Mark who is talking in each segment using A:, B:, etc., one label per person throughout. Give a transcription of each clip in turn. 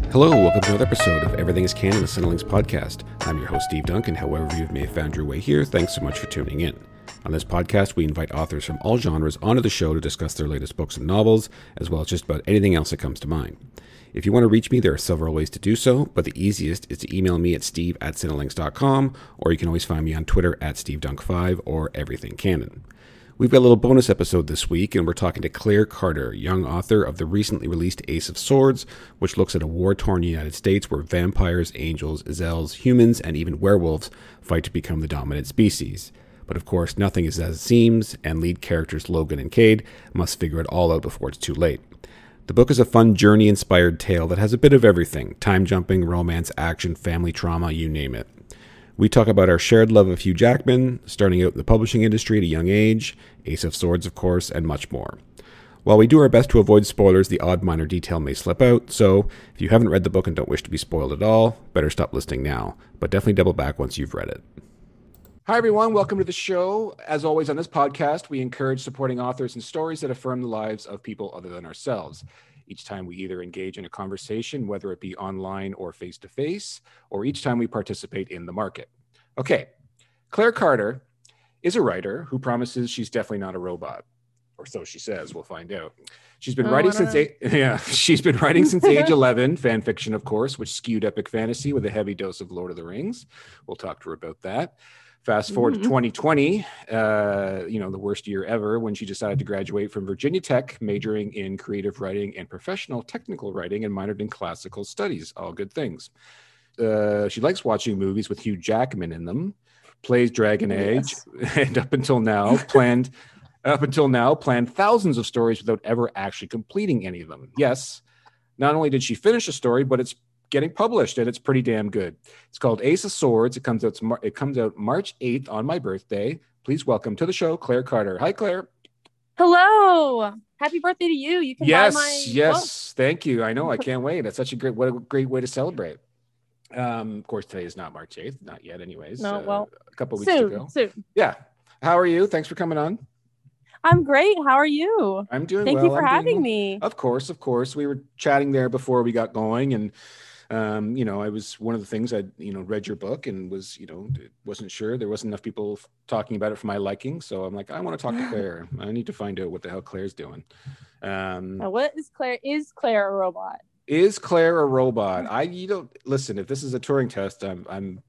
A: Hello, welcome to another episode of Everything is Canon, the Cinelinx podcast. I'm your host, Steve Duncan. However you may have found your way here, thanks so much for tuning in. On this podcast, we invite authors from all genres onto the show to discuss their latest books and novels, as well as just about anything else that comes to mind. If you want to reach me, there are several ways to do so, but the easiest is to email me at steve@cinelinx.com, or you can always find me on Twitter at stevedunk5 or Everything Canon. We've got a little bonus episode this week, and we're talking to Claire Carter, young author of the recently released Ace of Swords, which looks at a war-torn United States where vampires, angels, Zels, humans, and even werewolves fight to become the dominant species. But of course, nothing is as it seems, and lead characters Logan and Cade must figure it all out before it's too late. The book is a fun journey-inspired tale that has a bit of everything: time-jumping, romance, action, family trauma, you name it. We talk about our shared love of Hugh Jackman, starting out in the publishing industry at a young age, Ace of Swords, of course, and much more. While we do our best to avoid spoilers, the odd minor detail may slip out, so if you haven't read the book and don't wish to be spoiled at all, better stop listening now, but definitely double back once you've read it. Hi, everyone. Welcome to the show. As always on this podcast, we encourage supporting authors and stories that affirm the lives of people other than ourselves. Each time we either engage in a conversation, whether it be online or face-to-face, or each time we participate in the market. Okay, Claire Carter is a writer who promises she's definitely not a robot, or so she says. We'll find out. She's been writing since she's been writing since age 11, fan fiction, of course, which skewed epic fantasy with a heavy dose of Lord of the Rings. We'll talk to her about that. Fast forward to 2020, the worst year ever, when she decided to graduate from Virginia Tech, majoring in creative writing and professional technical writing, and minored in classical studies. All good things. She likes watching movies with Hugh Jackman in them, plays Dragon Age, and up until now planned thousands of stories without ever actually completing any of them. Yes, not only did she finish a story, but it's getting published, and it's pretty damn good. It's called Ace of Swords. It comes out March 8th on my birthday. Please welcome to the show, Claire Carter. Hi, Claire.
B: Hello. Happy birthday to you. You can buy my book.
A: Thank you. I know. I can't wait. That's such a great way to celebrate. Of course, today is not March 8th. Not yet, anyways.
B: No, well,
A: a couple weeks to go.
B: Soon.
A: Yeah. How are you? Thanks for coming on.
B: I'm great. How are you?
A: I'm doing
B: well.
A: Thank
B: you for having me.
A: Of course. We were chatting there before we got going, and I was one of the things I read your book and was wasn't sure. There wasn't enough people talking about it for my liking, so I'm like, I want to talk to Claire. I need to find out what the hell Claire's doing.
B: What is Claire? Is Claire a robot?
A: Is Claire a robot? Listen. If this is a Turing test, I'm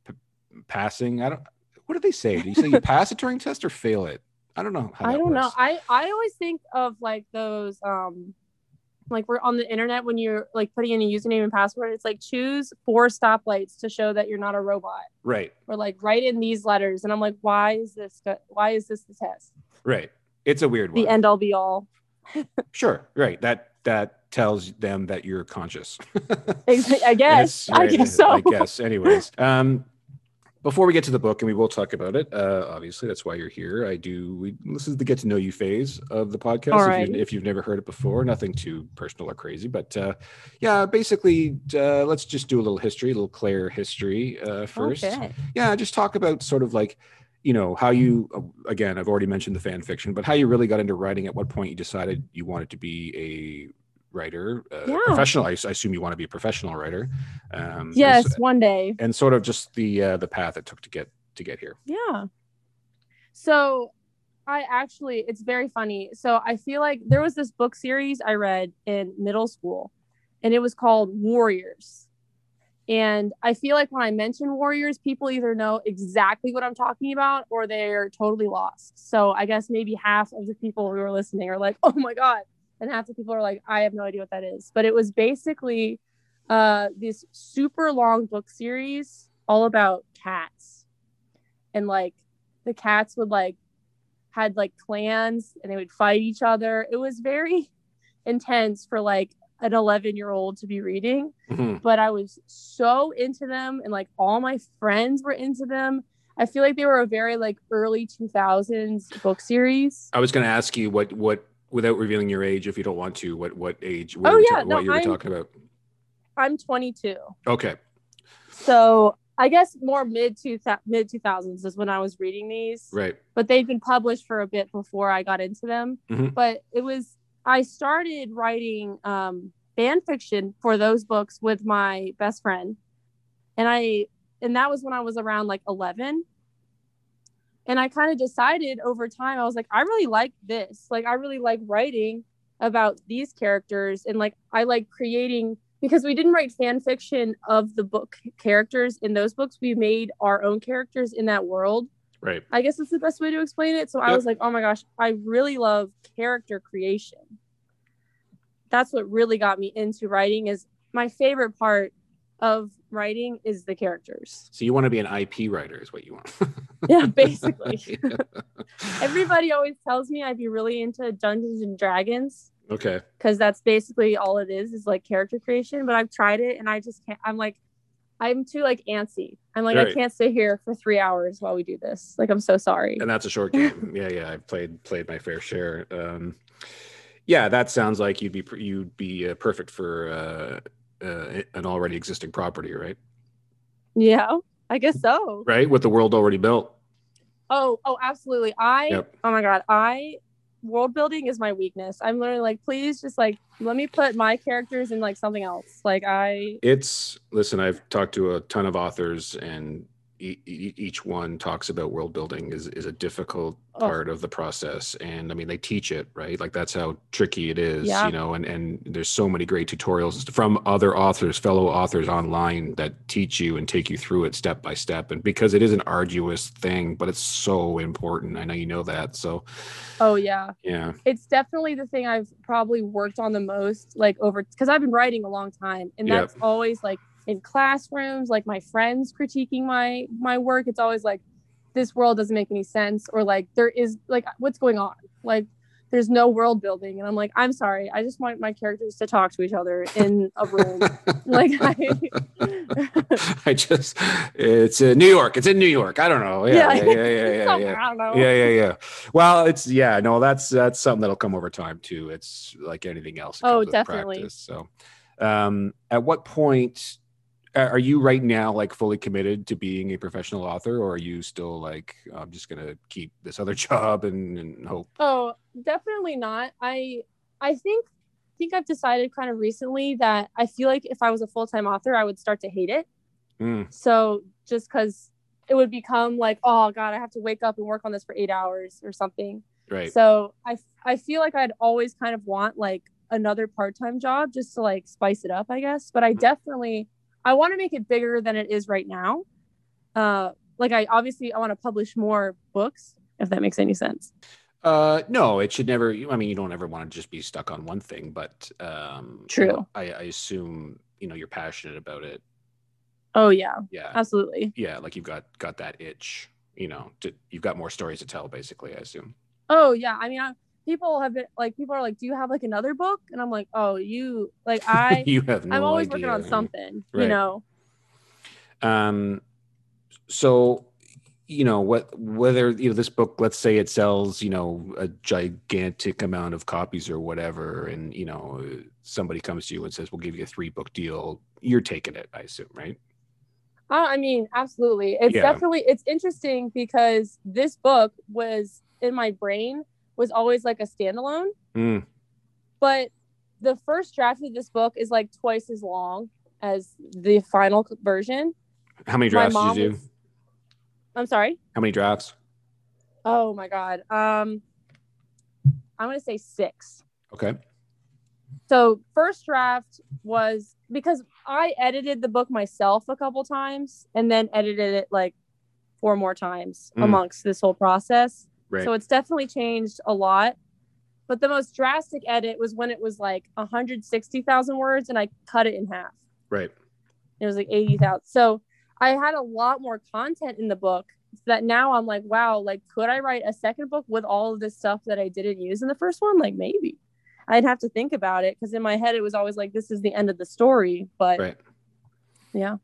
A: passing. What do they say? Do you say you pass a Turing test or fail it? I don't know.
B: I don't know. I always think of like those like we're on the internet when you're like putting in a username and password. It's like choose 4 stoplights to show that you're not a robot.
A: Right.
B: Or like write in these letters, and I'm like, why is this the test?
A: Right. It's a weird one.
B: The end all be all.
A: Sure. Right. That tells them that you're conscious.
B: I guess. Right, I guess so.
A: I guess. Anyways, before we get to the book, and we will talk about it, obviously that's why you're here. This is the get to know you phase of the podcast.
B: Right.
A: If you've never heard it before, nothing too personal or crazy, but basically, let's just do a little history, a little Claire history first.
B: Okay.
A: Yeah, just talk about sort of like, how you, again, I've already mentioned the fan fiction, but how you really got into writing. At what point you decided you wanted to be a writer, professional. I assume you want to be a professional writer.
B: Yes, one day.
A: And sort of just the path it took to get here.
B: Yeah. So it's very funny. So I feel like there was this book series I read in middle school, and it was called Warriors. And I feel like when I mention Warriors, people either know exactly what I'm talking about or they're totally lost. So I guess maybe half of the people who are listening are like, oh my God. And half the people are like, I have no idea what that is. But it was basically this super long book series all about cats. And like the cats would had clans, and they would fight each other. It was very intense for like an 11-year-old to be reading.
A: Mm-hmm.
B: But I was so into them, and like all my friends were into them. I feel like they were a very like early 2000s book series.
A: I was going to ask you what without revealing your age, if you don't want to, what age, what you were talking about.
B: I'm 22.
A: Okay.
B: So I guess more mid 2000s is when I was reading these.
A: Right.
B: But they'd been published for a bit before I got into them.
A: Mm-hmm.
B: But I started writing fan fiction for those books with my best friend. And that was when I was around like 11. And I kind of decided over time, I was like, I really like this. Like, I really like writing about these characters. And like, I like creating, because we didn't write fan fiction of the book characters in those books. We made our own characters in that world.
A: Right.
B: I guess that's the best way to explain it. So I was like, oh my gosh, I really love character creation. That's what really got me into writing. Is my favorite part of writing is the characters.
A: So you want to be an IP writer is what you want.
B: Yeah, basically. Yeah. Everybody always tells me I'd be really into Dungeons and Dragons.
A: Okay.
B: Because that's basically all it is like character creation. But I've tried it and I just can't. I'm too like antsy. I'm like, right. I can't sit here for 3 hours while we do this. Like, I'm so sorry.
A: And that's a short game. Yeah. I've played my fair share. Yeah, that sounds like you'd be perfect for an already existing property, right?
B: Yeah, I guess so.
A: Right, with the world already built.
B: Oh, absolutely. Oh my God, world building is my weakness. I'm literally like, please just like let me put my characters in like something else. Like
A: listen, I've talked to a ton of authors, and each one talks about world building is a difficult part of the process. And I mean, they teach it, right? Like, that's how tricky it is, you know, and there's so many great tutorials from other fellow authors online that teach you and take you through it step by step. And because it is an arduous thing, but it's so important. I know you know that. So yeah, it's definitely the thing I've probably worked on the most, like because I've been writing a long time, and that's always like in classrooms, like my friends critiquing my work. It's always like, this world doesn't make any sense, or like there is like, what's going on? Like, there's no world building. And I'm like, I'm sorry, I just want my characters to talk to each other in a room. Like it's New York. It's in New York. I don't know. Yeah.
B: I don't know.
A: Yeah. Well, that's something that'll come over time too. It's like anything else.
B: Oh, definitely.
A: Practice. So, at what point are you right now like fully committed to being a professional author, or are you still like, I'm just going to keep this other job and hope?
B: Oh, definitely not. I think I've decided kind of recently that I feel like if I was a full-time author, I would start to hate it. So just because it would become like, oh God, I have to wake up and work on this for 8 hours or something.
A: Right.
B: So I feel like I'd always kind of want like another part-time job just to like spice it up, I guess. But I want to make it bigger than it is right now. Like I want to publish more books, if that makes any sense.
A: No, it should never. I mean, you don't ever want to just be stuck on one thing, but
B: true.
A: You know, I assume, you know, you're passionate about it.
B: Oh yeah, absolutely.
A: Yeah, like you've got that itch, you know, you've got more stories to tell, basically, I assume.
B: Oh yeah, I mean, people are like, do you have like another book? And I'm like, oh, you like
A: you have no
B: I'm always
A: idea.
B: working on something,
A: right.
B: You know.
A: So, you know, whether, you know, this book, let's say it sells, you know, a gigantic amount of copies or whatever, and, you know, somebody comes to you and says, we'll give you a 3-book deal, you're taking it, I assume, right?
B: I mean, absolutely. It's definitely, it's interesting because this book was in my brain was always like a standalone, but the first draft of this book is like twice as long as the final version.
A: How many drafts did you do?
B: I'm sorry?
A: How many drafts?
B: Oh my God. I'm going to say 6.
A: Okay.
B: So first draft was because I edited the book myself a couple times and then edited it like 4 more times amongst this whole process.
A: Right.
B: So it's definitely changed a lot. But the most drastic edit was when it was like 160,000 words and I cut it in half.
A: Right.
B: It was like 80,000. So I had a lot more content in the book that now I'm like, wow, like, could I write a second book with all of this stuff that I didn't use in the first one? Like, maybe. I'd have to think about it because in my head, it was always like, this is the end of the story. But
A: right.
B: Yeah.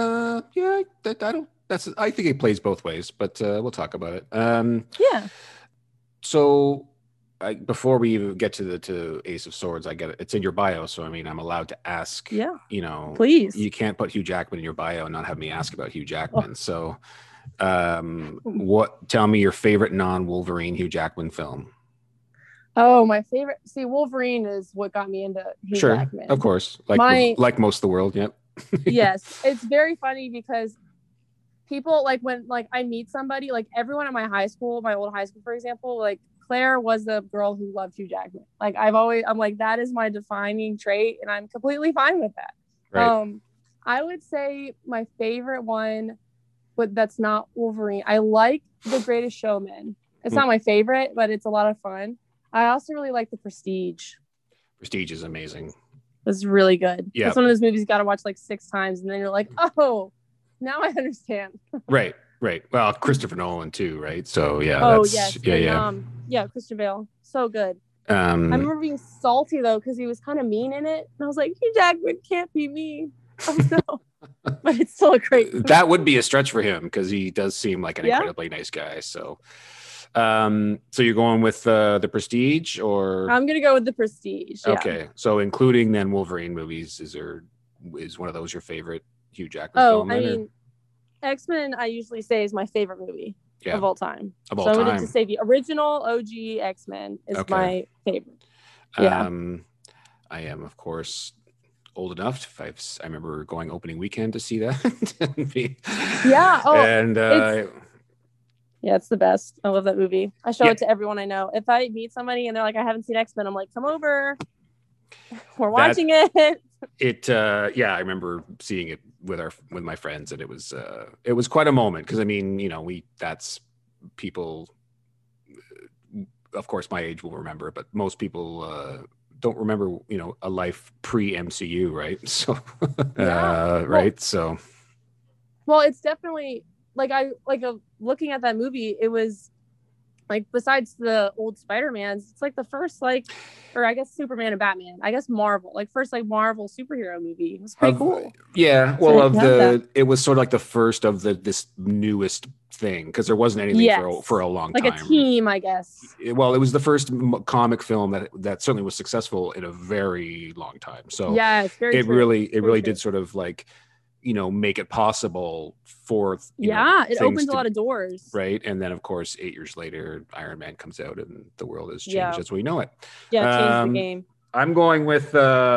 A: I think it plays both ways, but we'll talk about it.
B: Yeah.
A: So before we even get to Ace of Swords, I get it. It's in your bio. So, I mean, I'm allowed to ask, you know,
B: please.
A: You can't put Hugh Jackman in your bio and not have me ask about Hugh Jackman. So tell me your favorite non-Wolverine Hugh Jackman film.
B: Oh, my favorite. See, Wolverine is what got me into Hugh
A: Sure, of
B: Jackman.
A: course,
B: My
A: like most of the world. Yep.
B: Yes, it's very funny because people like when like I meet somebody, like everyone at my high school, my old high school, for example, like Claire was the girl who loved Hugh Jackman. Like I'm like, that is my defining trait, and I'm completely fine with that.
A: Right.
B: I would say my favorite one, but that's not Wolverine. I like The Greatest Showman. It's not my favorite, but it's a lot of fun. I also really like The Prestige.
A: Prestige is amazing.
B: It's really good.
A: Yeah.
B: It's one of those movies you got to watch like 6 times, and then you're like, oh, now I understand.
A: Right. Well, Christopher Nolan too, right? So yeah.
B: Oh
A: that's,
B: yes.
A: Yeah.
B: And, yeah, Christian Bale, so good.
A: I
B: remember being salty though because he was kind of mean in it, and I was like, Hugh Jackman can't be mean. Oh no. But it's still a great movie.
A: That would be a stretch for him because he does seem like an incredibly nice guy. So, so you're going with the Prestige, or
B: I'm gonna go with The Prestige. Yeah.
A: Okay, so including then Wolverine movies, is one of those your favorite Hugh Jackman film?
B: I mean, X-Men I usually say is my favorite movie of all time. I'm going to say the original OG X-Men is my favorite. Yeah.
A: I am, of course, old enough. I remember going opening weekend to see that.
B: Yeah. Oh,
A: and
B: it's the best. I love that movie. I show it to everyone I know. If I meet somebody and they're like, I haven't seen X-Men, I'm like, come over. We're watching it.
A: I remember seeing it with my friends, and it was quite a moment because I mean, that's people, of course, my age will remember, but most people don't remember, a life pre-MCU, right? So, right. So,
B: well, it's definitely looking at that movie, it was like, besides the old Spider-Mans, it's like the first, or I guess Superman and Batman, I guess Marvel, first Marvel superhero movie. It was pretty cool.
A: Yeah. Well, it was sort of like the first of this newest thing, because there wasn't anything for a long time.
B: Like a team, I guess.
A: Well, it was the first comic film that certainly was successful in a very long time. So
B: yeah, it's very
A: it really did sort of make it possible for
B: it opens a lot of doors,
A: right? And then of course 8 years later Iron Man comes out and the world has changed as we know it.
B: It changed the game.
A: I'm going with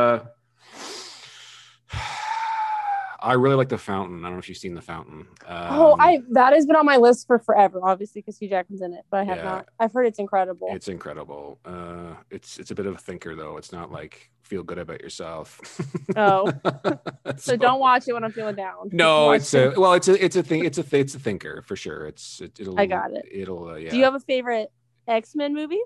A: I really like The Fountain. I don't know if you've seen The Fountain.
B: That has been on my list for forever, obviously, because Hugh Jackman's in it, but I have not. I've heard it's incredible.
A: It's incredible. It's a bit of a thinker though. It's not like feel good about yourself.
B: Oh, so don't watch it when I'm feeling down.
A: No, it's a thinker for sure. I got it. It'll
B: Do you have a favorite X-Men movie?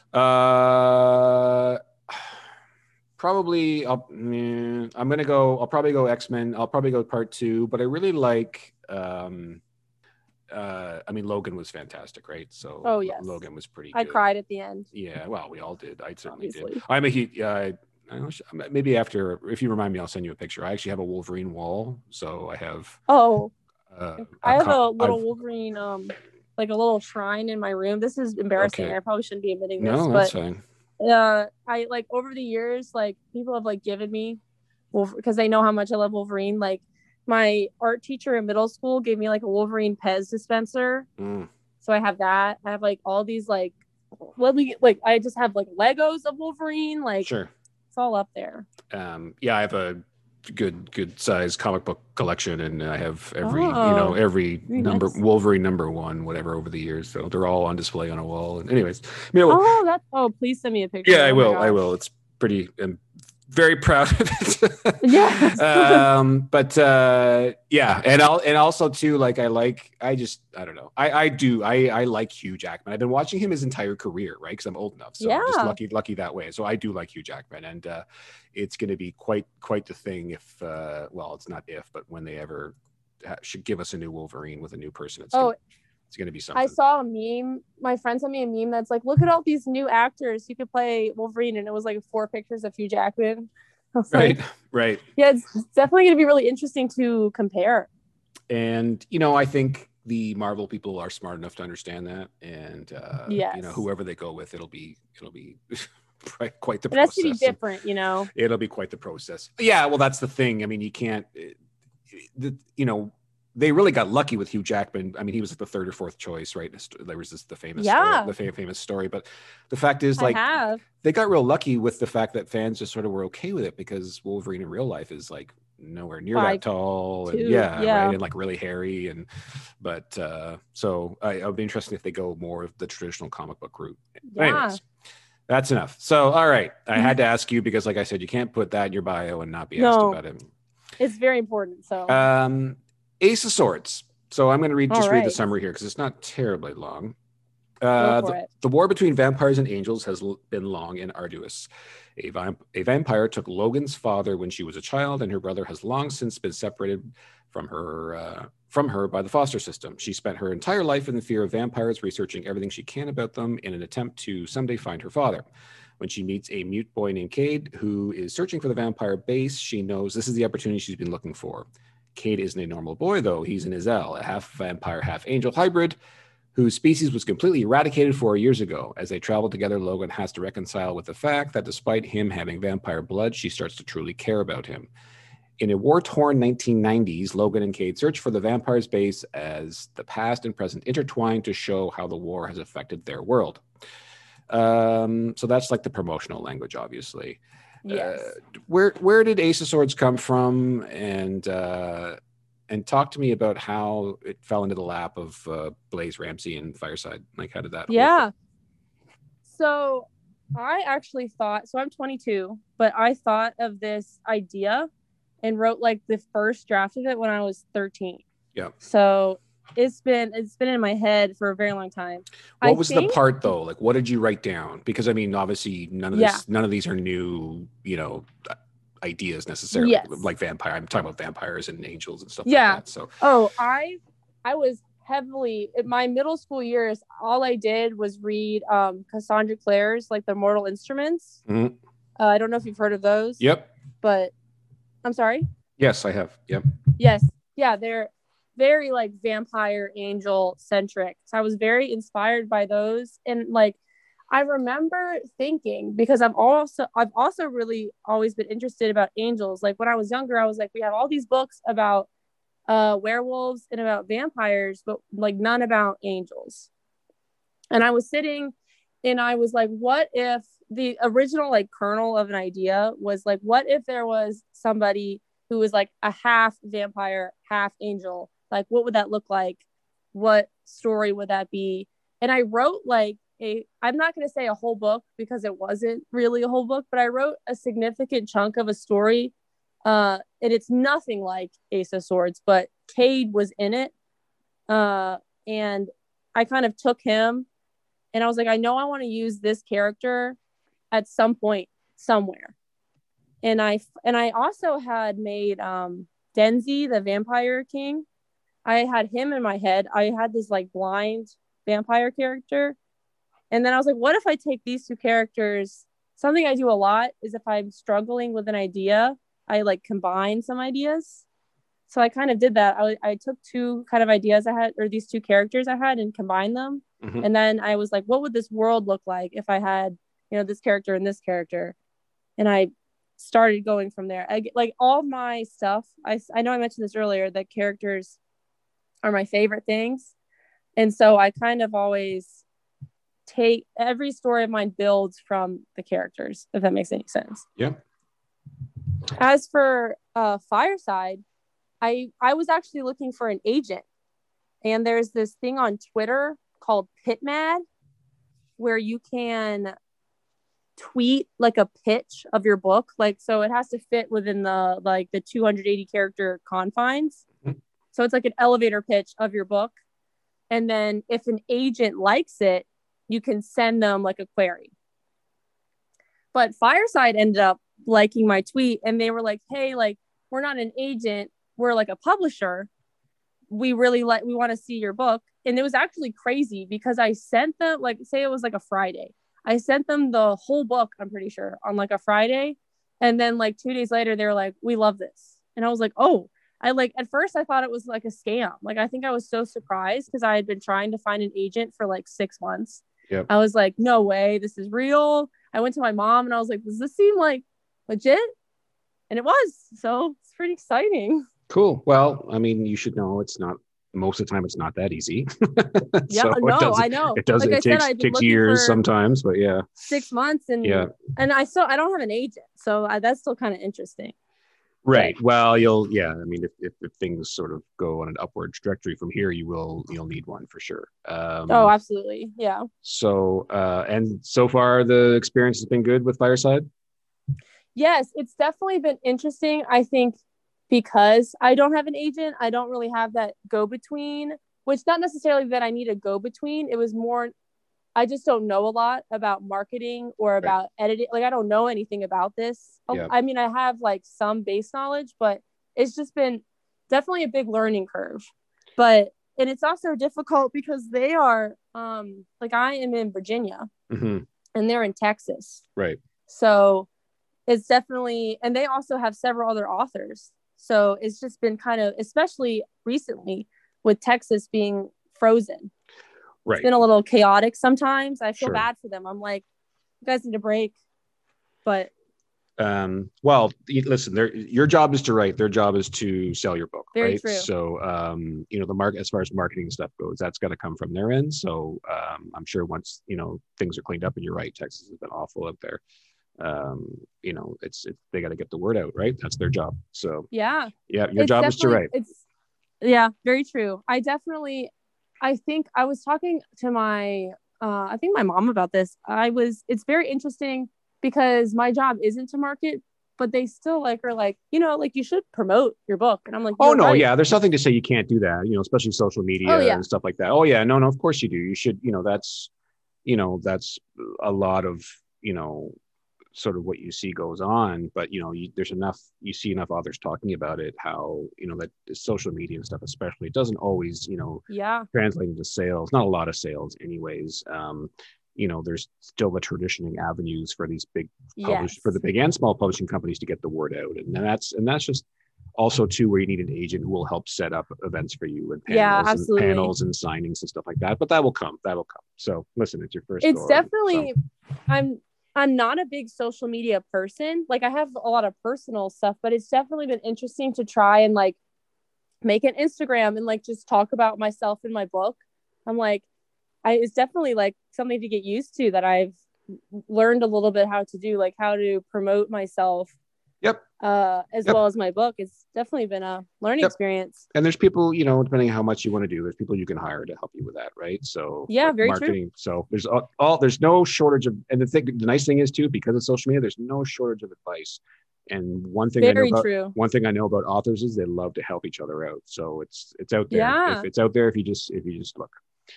A: Probably I'll probably go X-Men. I'll probably go part 2, but I really like I mean, Logan was fantastic, right? So
B: yes.
A: Logan was pretty good.
B: I cried at the end.
A: Yeah, well, we all did. I certainly did. I'm a huge maybe after, if you remind me, I'll send you a picture. I actually have a Wolverine wall, so I have
B: I have a little Wolverine like a little shrine in my room. This is embarrassing. Okay. I probably shouldn't be admitting this.
A: No, that's fine.
B: I over the years, people have given me because they know how much I love Wolverine. My art teacher in middle school gave me a Wolverine Pez dispenser. So I have that. I have all these I just have Legos of Wolverine.
A: Sure.
B: It's all up there.
A: I have a good size comic book collection, and I have every number Wolverine #1 whatever over the years, so they're all on display on a wall. And anyways,
B: please send me a picture.
A: I will. It's pretty. I'm very proud of it.
B: Yes.
A: And also too, I don't know, I like Hugh Jackman. I've been watching him his entire career, right? Because I'm old enough, so I'm just lucky that way. So I do like Hugh Jackman, and it's going to be quite the thing if it's not if, but when they ever should give us a new Wolverine with a new person, it's going to be something.
B: I saw a meme. My friend sent me a meme that's look at all these new actors who could play Wolverine, and it was 4 pictures of Hugh Jackman.
A: Right.
B: Yeah, it's definitely going to be really interesting to compare.
A: And I think the Marvel people are smart enough to understand that, and whoever they go with, it'll be quite the process. It
B: has to be different,
A: It'll be quite the process. Yeah, well, that's the thing. I mean, you can't, they really got lucky with Hugh Jackman. I mean, he was the third or fourth choice, right? There was the famous story, famous story. But the fact is, like, they got real lucky with the fact that fans just sort of were okay with it, because Wolverine in real life is like nowhere near that tall, and right, and like really hairy, but so I'll be interested if they go more of the traditional comic book route. Anyways, that's enough. So, all right, I had to ask you because, like I said, you can't put that in your bio and not be asked about it.
B: It's very important. So,
A: Ace of Swords. So I'm going to read the summary here because it's not terribly long. The war between vampires and angels has been long and arduous. A vampire took Logan's father when she was a child, and her brother has long since been separated from her by the foster system. She spent her entire life in the fear of vampires, researching everything she can about them in an attempt to someday find her father. When she meets a mute boy named Cade, who is searching for the vampire base, she knows this is the opportunity she's been looking for. Cade isn't a normal boy, though. He's an Azel, a half vampire, half angel hybrid, whose species was completely eradicated 4 years ago. As they travel together, Logan has to reconcile with the fact that despite him having vampire blood, she starts to truly care about him. In a war-torn 1990s, Logan and Cade search for the vampire's base as the past and present intertwine to show how the war has affected their world. So that's like the promotional language, obviously.
B: Yes.
A: Where did Ace of Swords come from, and talk to me about how it fell into the lap of Blaze Ramsey and Fireside. Like, how did that?
B: Yeah. So I actually thought, so I'm 22, but I thought of this idea and wrote like the first draft of it when I was 13.
A: Yeah.
B: So it's been in my head for a very long time.
A: What was the part though? Like, what did you write down? Because I mean, obviously none of these are new, ideas necessarily. Yes. Like vampire. I'm talking about vampires and angels and stuff like that. So
B: I was heavily in my middle school years, all I did was read Cassandra Clare's like the Mortal Instruments.
A: Mm-hmm.
B: I don't know if you've heard of those.
A: Yep.
B: But I'm sorry?
A: Yes, I have. Yep.
B: Yes. Yeah, they're very like vampire angel centric. So I was very inspired by those. And like I remember thinking, because I've also really always been interested about angels. Like when I was younger, I was like, we have all these books about werewolves and about vampires, but like none about angels. And I was sitting and I was like, what if the original like kernel of an idea was like, what if there was somebody who was like a half vampire, half angel? Like, what would that look like? What story would that be? And I wrote like I'm not going to say a whole book because it wasn't really a whole book, but I wrote a significant chunk of a story. And it's nothing like Ace of Swords, but Cade was in it. And I kind of took him and I was like, I know I want to use this character at some point somewhere. And I also had made Denzi, the Vampire King. I had him in my head. I had this like blind vampire character. And then I was like, what if I take these two characters? Something I do a lot is if I'm struggling with an idea, I like combine some ideas. So I kind of did that. I took two kind of ideas I had, or these two characters I had, and combined them. Mm-hmm. And then I was like, what would this world look like if I had, this character and this character? And I started going from there. Like all my stuff, I know I mentioned this earlier, that characters are my favorite things. And so I kind of always take every story of mine builds from the characters, if that makes any sense.
A: Yeah.
B: As for Fireside, I was actually looking for an agent, and there's this thing on Twitter called PitMad where you can tweet like a pitch of your book, like so it has to fit within the 280 character confines. Mm-hmm. So it's like an elevator pitch of your book, and then if an agent likes it, you can send them like a query. But Fireside ended up liking my tweet, and they were like, hey, like, we're not an agent, we're like a publisher. We want to see your book. And it was actually crazy because I sent them, like, say it was like a Friday. I sent them the whole book, I'm pretty sure, on like a Friday. And then like 2 days later, they were like, we love this. And I was like, oh, at first I thought it was like a scam. Like, I think I was so surprised because I had been trying to find an agent for like 6 months.
A: Yep.
B: I was like, no way, this is real. I went to my mom and I was like, does this seem like legit? And it was. So it's pretty exciting.
A: Cool. Well, I mean, you should know it's not most of the time. It's not that easy.
B: Yeah,
A: So it
B: no,
A: does.
B: I know.
A: It does.
B: Like
A: It
B: I said,
A: takes
B: I've been
A: takes
B: looking
A: years
B: for
A: sometimes, but yeah,
B: 6 months,
A: yeah.
B: and I don't have an agent, so that's still kind of interesting.
A: Right.
B: But
A: Well, yeah. I mean, if things sort of go on an upward trajectory from here, you'll need one for sure.
B: oh, absolutely, yeah.
A: So and so far the experience has been good with Fireside.
B: Yes, it's definitely been interesting. I think because I don't have an agent, I don't really have that go between, which not necessarily that I need a go between. It was more, I just don't know a lot about marketing or
A: Right.
B: about editing. Like, I don't know anything about this.
A: Yeah.
B: I mean, I have like some base knowledge, but it's just been definitely a big learning curve. And it's also difficult because they are, like, I am in Virginia
A: Mm-hmm.
B: and they're in Texas.
A: Right.
B: So it's definitely, and they also have several other authors. So it's just been kind of, especially recently with Texas being frozen.
A: Right.
B: It's been a little chaotic sometimes. I feel
A: Sure.
B: bad for them. I'm like, you guys need a break. But
A: well, listen, your job is to write, their job is to sell your book.
B: Very
A: right.
B: true.
A: So the market, as far as marketing stuff goes, that's got to come from their end. So I'm sure once things are cleaned up, and you're right, Texas has been awful out there. It's they got to get the word out, right? That's their job. So
B: yeah,
A: your job is to write.
B: Very true. I think I was talking to my I think my mom about this. It's very interesting because my job isn't to market, but they still are like, you should promote your book. And I'm like,
A: oh no,
B: right.
A: Yeah, there's nothing to say you can't do that, especially social media and stuff like that. Oh yeah, no, of course you do. You should, that's a lot of, sort of what you see goes on, but you see enough authors talking about it, how that social media and stuff especially, it doesn't always translate into sales, not a lot of sales anyways. There's still the traditioning avenues for these big for the big and small publishing companies to get the word out, and that's just also too where you need an agent who will help set up events for you and panels and signings and stuff like that. But that'll come. So listen, it's your first.
B: It's definitely I'm not a big social media person. Like, I have a lot of personal stuff, but it's definitely been interesting to try and make an Instagram and just talk about myself in my book. I'm like, it's definitely something to get used to, that I've learned a little bit how to do, how to promote myself.
A: Yep.
B: Well as my book. It's definitely been a learning experience.
A: And there's people, depending on how much you want to do, there's people you can hire to help you with that, right? So
B: very
A: marketing.
B: True.
A: So there's no shortage of, and the nice thing is too, because of social media, there's no shortage of advice. And one thing I know about authors is they love to help each other out. So it's out there.
B: Yeah.
A: It's out there if you just look.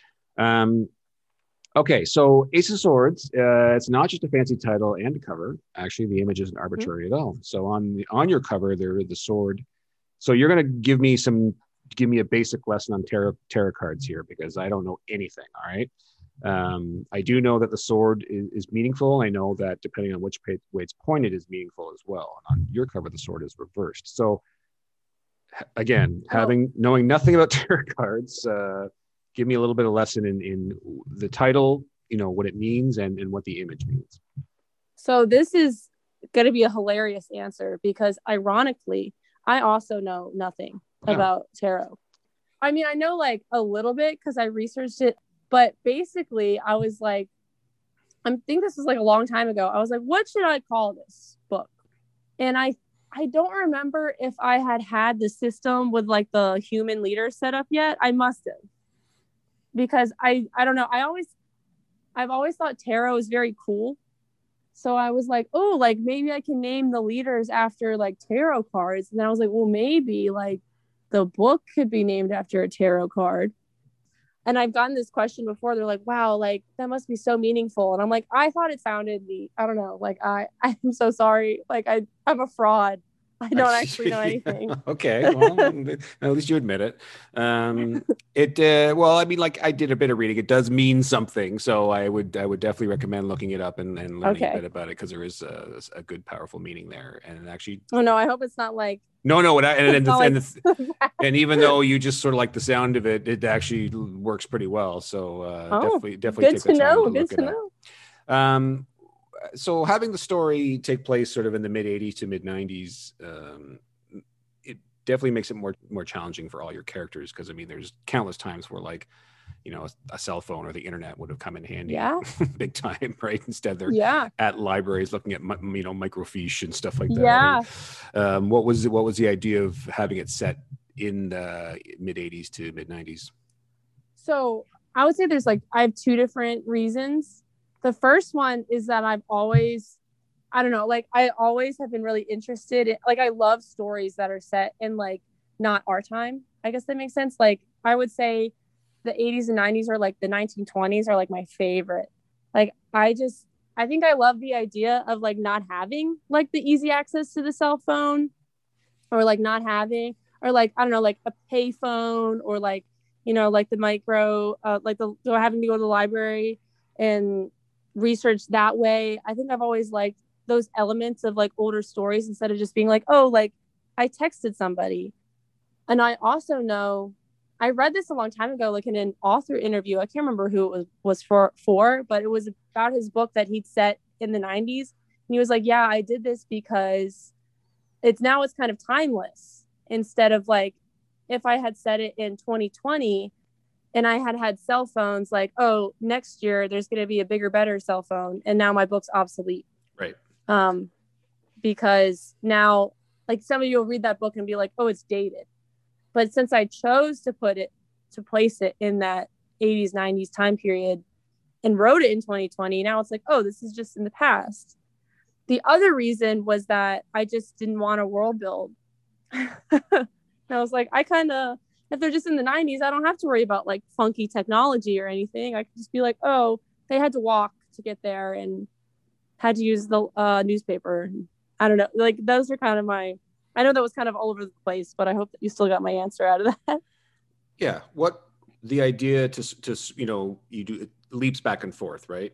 A: Okay, so Ace of Swords, it's not just a fancy title and a cover. Actually, the image isn't arbitrary at all. So on your cover, there is the sword. So you're going to give me a basic lesson on tarot cards here, because I don't know anything, all right? I do know that the sword is meaningful. I know that depending on which way it's pointed is meaningful as well. And on your cover, the sword is reversed. So again, knowing nothing about tarot cards, give me a little bit of lesson in the title, what it means and what the image means.
B: So this is going to be a hilarious answer, because ironically, I also know nothing about tarot. I mean, I know a little bit because I researched it, but basically I was I think this was a long time ago. I was like, what should I call this book? And I don't remember if I had the system with the human leader set up yet. I must have. Because I don't know. I've always thought tarot is very cool. So I was like, oh, maybe I can name the leaders after tarot cards. And then I was like, well, maybe the book could be named after a tarot card. And I've gotten this question before. They're like, wow, that must be so meaningful. And I'm like, I thought it sounded neat. I don't know. I'm so sorry. I'm a fraud. I don't actually know anything.
A: Okay, well, at least you admit it. Well, I mean, I did a bit of reading. It does mean something, so I would definitely recommend looking it up and learning a bit about it, because there is a good, powerful meaning there. And actually,
B: oh no, I hope it's not
A: no, and even though you just sort of like the sound of it, it actually works pretty well. So definitely
B: good to know. Good to know.
A: So having the story take place sort of in the mid 80s to mid 90s, definitely makes it more challenging for all your characters, because I mean, there's countless times where like, you know, a cell phone or the internet would have come in handy
B: Yeah.
A: big time, right? Instead, they're
B: Yeah.
A: at libraries looking at microfiche and stuff like that.
B: Yeah.
A: What was the idea of having it set in the mid 80s to mid 90s?
B: So I would say I have two different reasons. The first one is that I've always, I don't know, like I always have been really interested in, like I love stories that are set in like not our time. I guess that makes sense. Like I would say the 80s and 90s, or like the 1920s, are like my favorite. Like I think I love the idea of like not having like the easy access to the cell phone, or like not having, or like I don't know, like a pay phone, or like, you know, like the micro like the having to go to the library and research that way. I think I've always liked those elements of like older stories, instead of just being like, oh, like I texted somebody. And I also know, I read this a long time ago, like in an author interview. I can't remember who it was for, but it was about his book that he'd set in the 90s. And he was like, yeah, I did this because it's kind of timeless, instead of like, if I had said it in 2020 and I had cell phones, like, oh, next year there's going to be a bigger, better cell phone, and now my book's obsolete.
A: Right.
B: Because now, like, somebody will read that book and be like, oh, it's dated. But since I chose to place it in that 80s, 90s time period and wrote it in 2020, now it's like, oh, this is just in the past. The other reason was that I just didn't want a world build. And I was like, if they're just in the 90s, I don't have to worry about like funky technology or anything. I could just be like, oh, they had to walk to get there and had to use the newspaper. I don't know. Like, those are kind of I know that was kind of all over the place, but I hope that you still got my answer out of that.
A: Yeah. What the idea to you know, you do it leaps back and forth, right?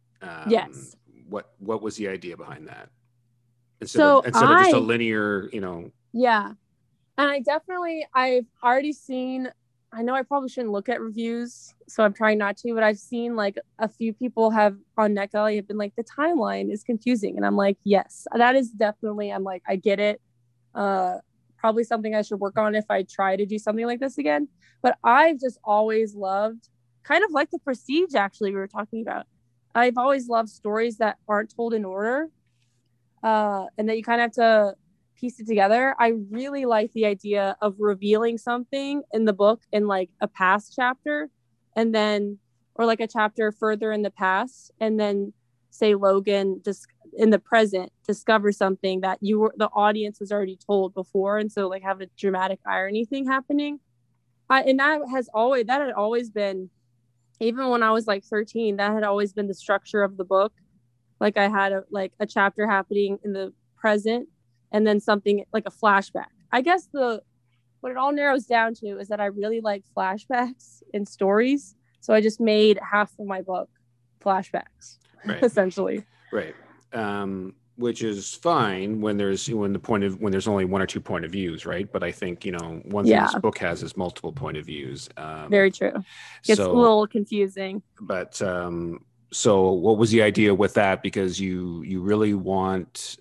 B: Yes.
A: What was the idea behind that? Instead
B: So
A: of just a linear, you know.
B: Yeah. And I've already seen, I know I probably shouldn't look at reviews, so I'm trying not to, but I've seen like a few people have on NetGalley have been like, the timeline is confusing. And I'm like, yes, that is definitely, I'm like, I get it. Probably something I should work on if I try to do something like this again. But I've just always loved, kind of like the Prestige, actually, we were talking about. I've always loved stories that aren't told in order, and that you kind of have to piece it together. I really like the idea of revealing something in the book in like a past chapter, and then, or like a chapter further in the past, and then say Logan just in the present discover something that the audience was already told before, and so like have a dramatic irony thing happening. And that had always been, even when I was like 13, that had always been the structure of the book. Like I had a chapter happening in the present, and then something like a flashback. I guess what it all narrows down to is that I really like flashbacks in stories. So I just made half of my book flashbacks, right. Essentially.
A: Right. Which is fine when there's only one or two point of views, right? But I think, you know, one thing this book has is multiple point of views.
B: Very true. It's a little confusing.
A: But so what was the idea with that? Because you really want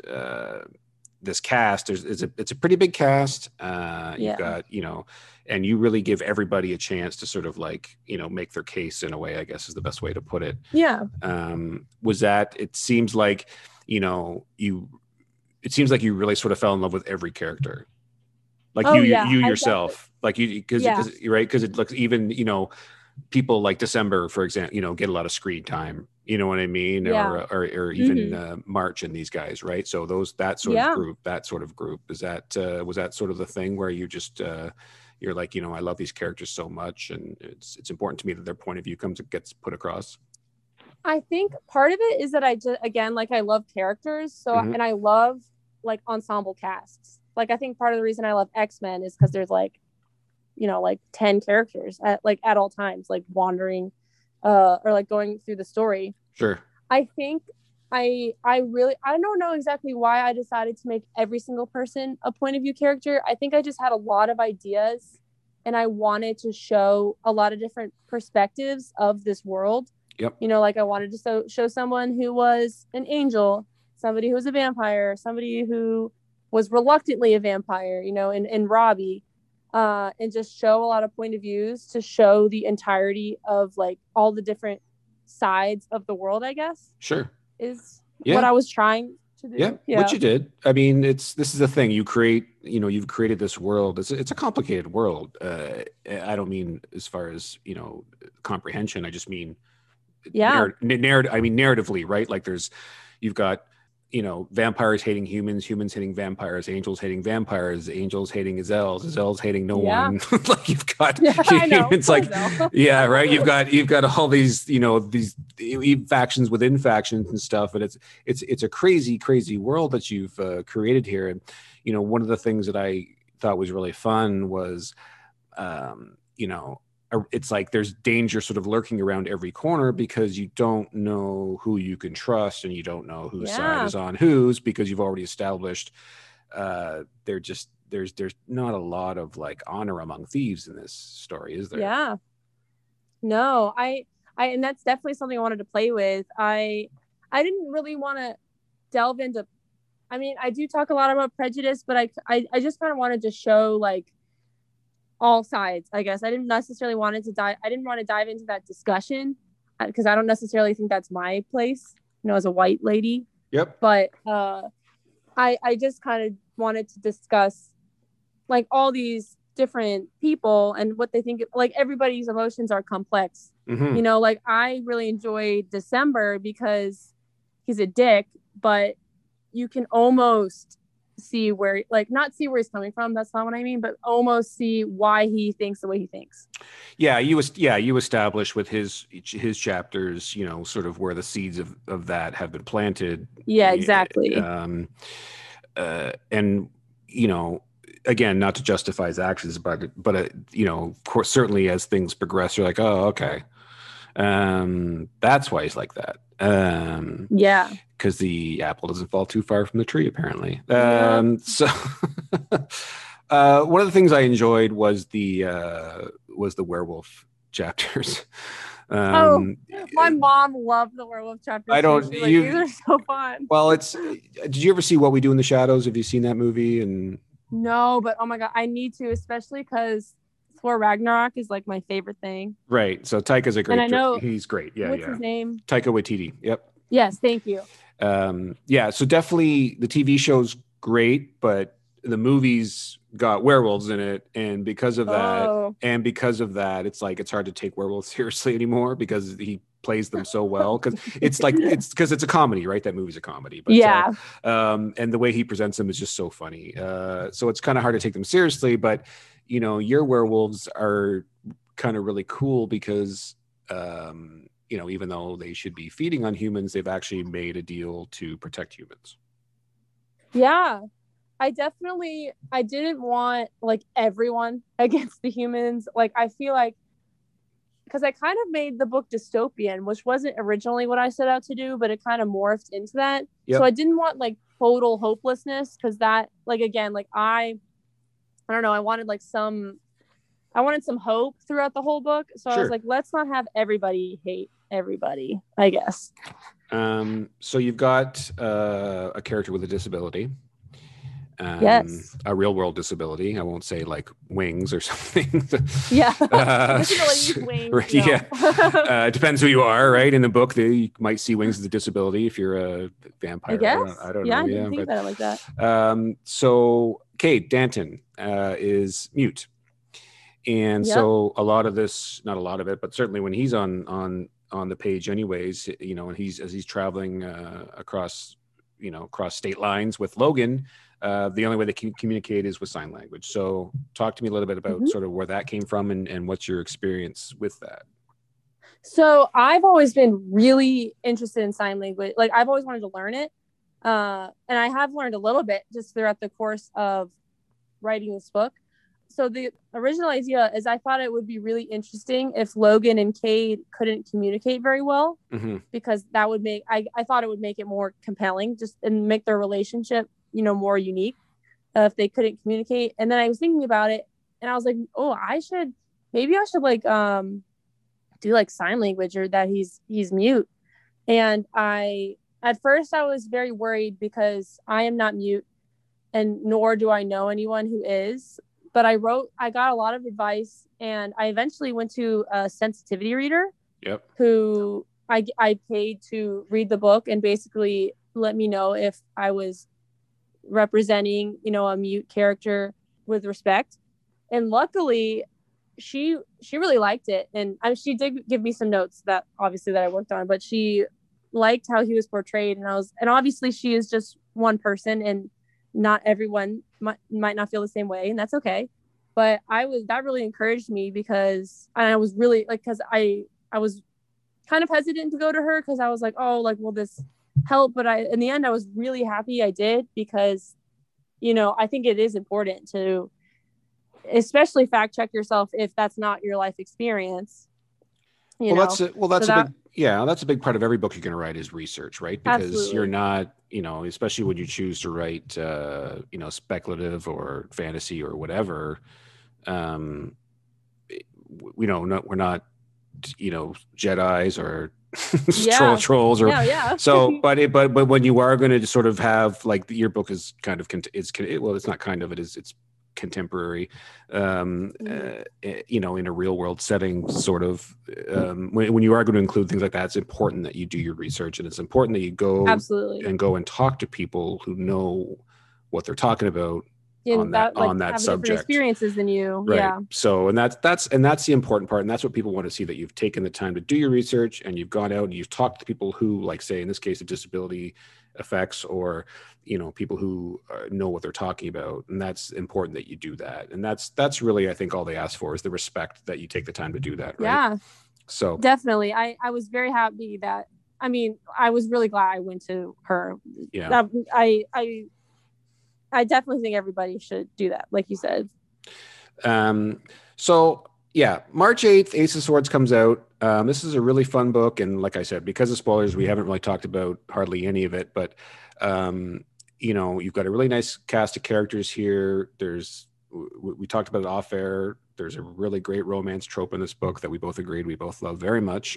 A: this cast. It's a pretty big cast. You've got, you know, and you really give everybody a chance to sort of like, you know, make their case in a way, I guess is the best way to put it.
B: Yeah.
A: Was that, it seems like, you know, it seems like you really sort of fell in love with every character. Like you yourself, like because right. Cause it looks, even, you know, people like December, for example, you know, get a lot of screen time, you know what I mean? Yeah. Or even March and these guys, right? So that sort of group, is that, was that sort of the thing where you just, you're like, you know, I love these characters so much, and it's important to me that their point of view gets put across?
B: I think part of it is that I just, again, like I love characters. So, and I love like ensemble casts. Like, I think part of the reason I love X-Men is because there's like, you know, like 10 characters at all times, like wandering, or like going through the story.
A: Sure.
B: I think I don't know exactly why I decided to make every single person a point of view character. I think I just had a lot of ideas, and I wanted to show a lot of different perspectives of this world.
A: Yep.
B: You know, like I wanted to show someone who was an angel, somebody who was a vampire, somebody who was reluctantly a vampire, you know, and Robbie, and just show a lot of point of views to show the entirety of like all the different sides of the world, I guess.
A: Sure.
B: Is what
A: Yeah.
B: I was trying to
A: Yeah,
B: do.
A: what
B: Yeah.
A: you did. I mean, this is the thing. You've created this world. It's a complicated world. I don't mean as far as, comprehension. I just mean
B: Yeah.
A: narrative. I mean, narratively, right? Like you've got, vampires hating humans, humans hating vampires, angels hating vampires, angels hating gazelles hating no
B: Yeah.
A: one. Like you've got
B: I know.
A: it's like, yeah, right. You've got all these, these factions within factions and stuff, and it's a crazy world that you've created here. And one of the things that I thought was really fun was, it's like there's danger sort of lurking around every corner because you don't know who you can trust, and you don't know whose side is on whose, because you've already established there's not a lot of like honor among thieves in this story, is there?
B: Yeah. No, I and that's definitely something I wanted to play with. I didn't really want to delve into, I mean, I do talk a lot about prejudice, but I just kind of wanted to show like all sides, I guess. I didn't want to dive into that discussion because I don't necessarily think that's my place, as a white lady.
A: Yep.
B: But I just kind of wanted to discuss like all these different people and what they think. Like everybody's emotions are complex.
A: Mm-hmm.
B: Like I really enjoyed December because he's a dick, but you can almost see where, like, not see where he's coming from, that's not what I mean, but almost see why he thinks the way he thinks.
A: You establish with his chapters, sort of where the seeds of that have been planted.
B: Yeah, exactly.
A: And again, not to justify his actions, but of course, certainly as things progress, you're like, oh, okay, that's why he's like that.
B: Yeah,
A: because the apple doesn't fall too far from the tree, apparently. So one of the things I enjoyed was the werewolf chapters.
B: My mom loved the werewolf chapters.
A: I don't.
B: These are so fun.
A: Well, did you ever see What We Do in the Shadows? Have you seen that movie? And
B: no, but oh my god, I need to, especially because Thor Ragnarok is like my favorite thing.
A: Right. So Taika's a great.
B: And I know
A: he's great. Yeah.
B: What's his name?
A: Taika Waititi. Yep.
B: Yes. Thank you.
A: So definitely the TV show's great, but the movies got werewolves in it, and because of that, it's like it's hard to take werewolves seriously anymore because he plays them so well, because it's a comedy, right? That movie's a comedy, but
B: yeah.
A: And the way he presents them is just so funny. So it's kind of hard to take them seriously, but your werewolves are kind of really cool because even though they should be feeding on humans, they've actually made a deal to protect humans.
B: Yeah, I didn't want like everyone against the humans. Like I feel like, because I kind of made the book dystopian, which wasn't originally what I set out to do, but it kind of morphed into that. Yep. So I didn't want like total hopelessness, because that, like, again, like I don't know, I wanted some hope throughout the whole book. So sure. I was like, let's not have everybody hate everybody, I guess.
A: So you've got a character with a disability.
B: Yes.
A: A real world disability. I won't say like wings or something.
B: Yeah. Disability wings.
A: Yeah. It depends who you are, right? In the book, you might see wings as a disability if you're a vampire.
B: I guess.
A: I don't
B: know.
A: Yeah,
B: I didn't think about it like that.
A: So Kate Danton is mute. And so a lot of this, not a lot of it, but certainly when he's on the page anyways, and he's traveling across state lines with Logan, the only way they can communicate is with sign language. So talk to me a little bit about sort of where that came from and what's your experience with that.
B: So I've always been really interested in sign language. Like I've always wanted to learn it. And I have learned a little bit just throughout the course of writing this book. So the original idea is I thought it would be really interesting if Logan and Cade couldn't communicate very well, because that would make, I thought it would make it more compelling, just and make their relationship, more unique if they couldn't communicate. And then I was thinking about it and I was like, oh, maybe I should like do like sign language, or that he's mute. And at first I was very worried because I am not mute. and nor do I know anyone who is. But I got a lot of advice, and I eventually went to a sensitivity reader.
A: Yep.
B: Who I paid to read the book and basically let me know if I was representing, a mute character with respect. And luckily, she really liked it, and she did give me some notes that obviously that I worked on, but she liked how he was portrayed, and obviously she is just one person, and not everyone might not feel the same way, and that's okay. But that really encouraged me, because I was really because I was kind of hesitant to go to her, because I was like, oh, like, will this help? But in the end, I was really happy I did, because I think it is important to especially fact check yourself if that's not your life experience.
A: That's a big part of every book you're going to write is research, right? Because absolutely. You're not, especially when you choose to write, speculative or fantasy or whatever. We're not, Jedis or trolls or so. But when you are going to sort of have your book is kind of it's not kind of, it's contemporary, in a real world setting, sort of, when you are going to include things like that, it's important that you do your research, and it's important that you go and talk to people who know what they're talking about on that subject,
B: experiences than you.
A: Right.
B: Yeah.
A: So, and that's the important part. And that's what people want to see, that you've taken the time to do your research, and you've gone out and you've talked to people who, like, say, in this case, the disability effects, or, people who know what they're talking about. And that's important that you do that. And that's really, I think, all they ask for is the respect that you take the time to do that. Right.
B: Yeah.
A: So
B: definitely. I was very happy that, I was really glad I went to her.
A: Yeah.
B: I definitely think everybody should do that, like you said.
A: So yeah, March 8th, Ace of Swords comes out. This is a really fun book, and like I said, because of spoilers, we haven't really talked about hardly any of it. But you've got a really nice cast of characters here. We talked about it off air. There's a really great romance trope in this book that we both agreed we both love very much.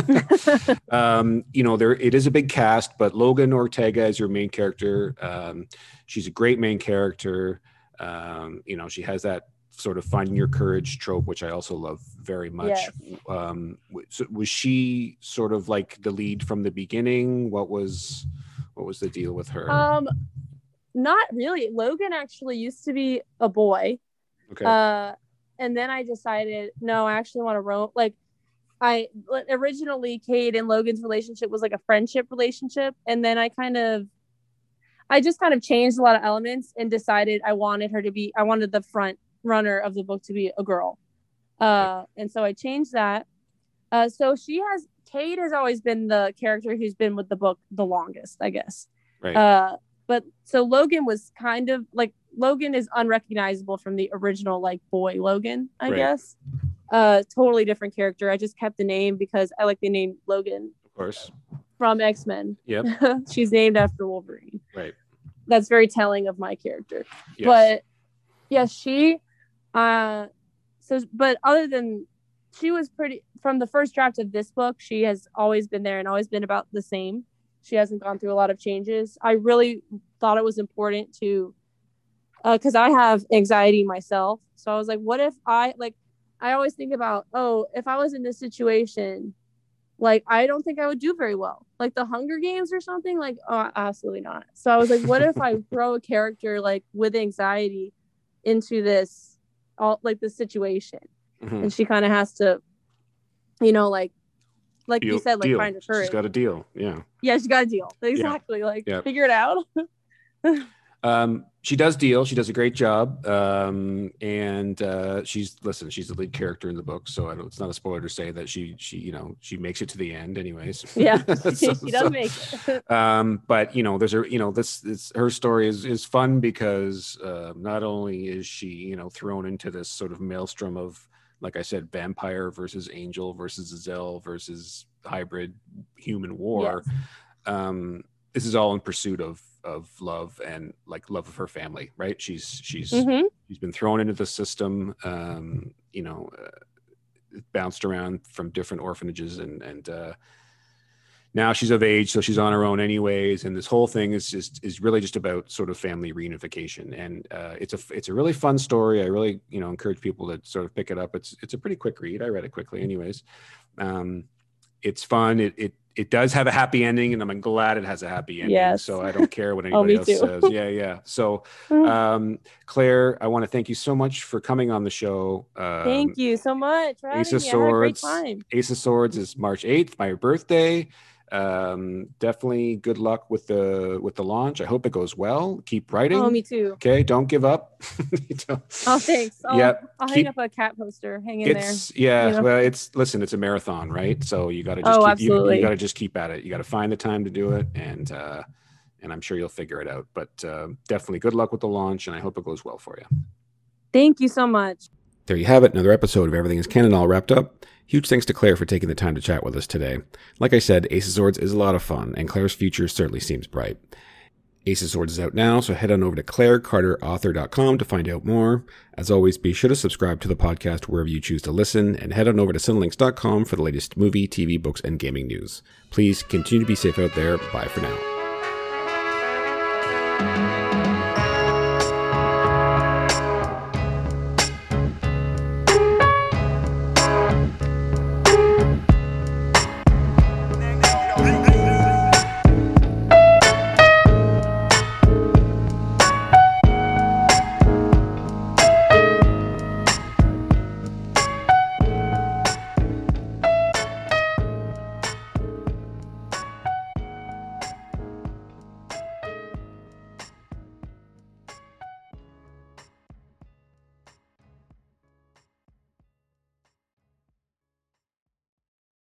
A: It is a big cast, but Logan Ortega is your main character. She's a great main character. She has that sort of finding your courage trope, which I also love very much. Yes. So was she sort of like the lead from the beginning? What was the deal with her?
B: Not really. Logan actually used to be a boy.
A: Okay.
B: And then I decided, no, I actually want to originally Cade and Logan's relationship was like a friendship relationship. And then I just kind of changed a lot of elements and decided I wanted the front runner of the book to be a girl. And so I changed that. So Cade has always been the character who's been with the book the longest, I guess.
A: Right.
B: But so Logan was kind of Logan is unrecognizable from the original boy Logan, I guess. Totally different character. I just kept the name because I like the name Logan.
A: Of course.
B: From X-Men.
A: Yep.
B: She's named after Wolverine.
A: Right.
B: That's very telling of my character.
A: Yes.
B: But yeah, but other than she was pretty from the first draft of this book, she has always been there and always been about the same. She hasn't gone through a lot of changes. I really thought it was important to, because I have anxiety myself. So I was like, what if I always think about, if I was in this situation, I don't think I would do very well. Like the Hunger Games or something, absolutely not. So I was like, what if I throw a character with anxiety into this, this situation?
A: Mm-hmm.
B: And she kind of has to, you said, find her courage.
A: She's got a deal. Yeah.
B: Yeah, she's got a deal. Exactly. Figure it out.
A: She does deal. She does a great job. And she's the lead character in the book. So it's not a spoiler to say that she makes it to the end anyways.
B: Yeah, she does make it.
A: But her story is fun because not only is she, thrown into this sort of maelstrom of, like I said, vampire versus angel versus Azel versus hybrid human war. Yes. This is all in pursuit of love and love of her family, right? She's been thrown into the system, bounced around from different orphanages and now she's of age, so she's on her own anyways. And this whole thing is really just about sort of family reunification. And it's a really fun story. I really, encourage people to sort of pick it up. It's a pretty quick read. I read it quickly anyways. It's fun. It does have a happy ending, and I'm glad it has a happy ending.
B: Yes.
A: So I don't care what anybody else says. Yeah. So, Claire, I want to thank you so much for coming on the show.
B: Thank you so much for having
A: Ace of
B: me. I had a great
A: Swords.
B: time.
A: Ace of Swords is March 8th, my birthday. Definitely good luck with the launch. I hope it goes well. Keep writing.
B: Oh, me too.
A: Okay, don't give up.
B: Oh, thanks. I'll hang up a cat poster. Hang in there.
A: Yeah. Well, it's a marathon, right? So you got to just
B: absolutely.
A: You got to just keep at it. You got to find the time to do it, and I'm sure you'll figure it out. But definitely good luck with the launch, and I hope it goes well for you.
B: Thank you so much.
A: There you have it, another episode of Everything is Canon all wrapped up. Huge thanks to Claire for taking the time to chat with us today. Like I said, Ace of Swords is a lot of fun, and Claire's future certainly seems bright. Ace of Swords is out now, so head on over to ClaireCarterAuthor.com to find out more. As always, be sure to subscribe to the podcast wherever you choose to listen, and head on over to Cinelinx.com for the latest movie, TV, books, and gaming news. Please continue to be safe out there. Bye for now.